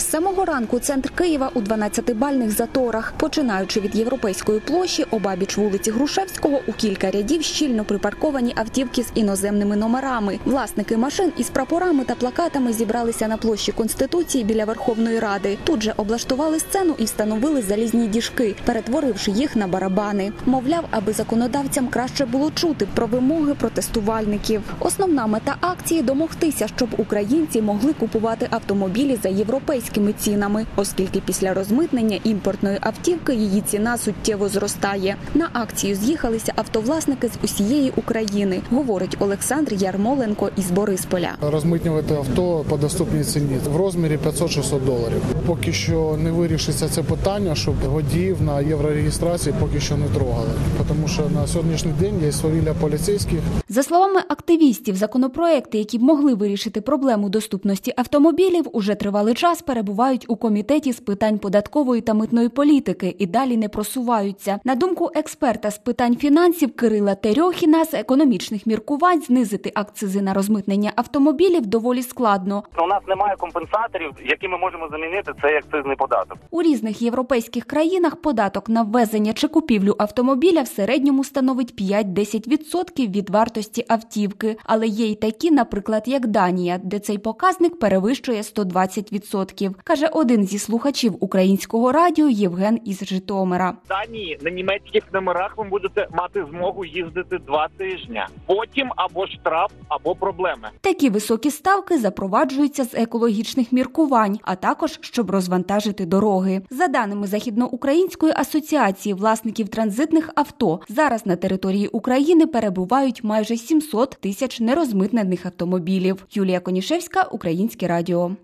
З самого ранку центр Києва у 12-бальних заторах. Починаючи від Європейської площі, обабіч вулиці Грушевського у кілька рядів щільно припарковані автівки з іноземними номерами. Власники машин із прапорами та плакатами зібралися на площі Конституції біля Верховної Ради. Тут же облаштували сцену і встановили залізні діжки, перетворивши їх на барабани. Мовляв, аби законодавцям краще було чути про вимоги протестувальників. Основна мета акції – домогтися, щоб українці могли купувати автомобілі за європейськими цінами, оскільки після розмитнення імпортної автівки її ціна суттєво зростає. На акцію з'їхалися автовласники з усієї України, говорить Олександр Ярмоленко із Борисполя. Розмитнювати авто по доступній ціні в розмірі $500-600. Поки що не вирішиться це питання, щоб водіїв на єврореєстрації поки що не трогали, тому що на сьогоднішній день є свавілля поліцейських. За словами активістів, законопроекти, які б могли вирішити проблему доступності автомобілів, уже тривалий час перебувають у Комітеті з питань податкової та митної політики і далі не просуваються. На думку експерта з питань фінансів Кирила Терьохіна, з економічних міркувань знизити акцизи на розмитнення автомобілів доволі складно. У нас немає компенсаторів, які ми можемо замінити цей акцизний податок. У різних європейських країнах податок на ввезення чи купівлю автомобіля в середньому становить 5-10% від вартості автівки. Але є й такі, наприклад, як Данія, де цей показник перевищує 120%, каже один зі слухачів українського радіо Євген із Житомира. В Данії на німецьких номерах ви будете мати змогу їздити 2 тижні. Потім або штраф, або проблеми. Такі високі ставки запроваджуються з екологічних міркувань, а також, щоб розвантажити дороги. За даними Західноукраїнської асоціації власників транзитних авто, зараз на території України перебувають майже 700 тисяч нерозмитнених автомобілів. Юлія Конішевська, Українське радіо.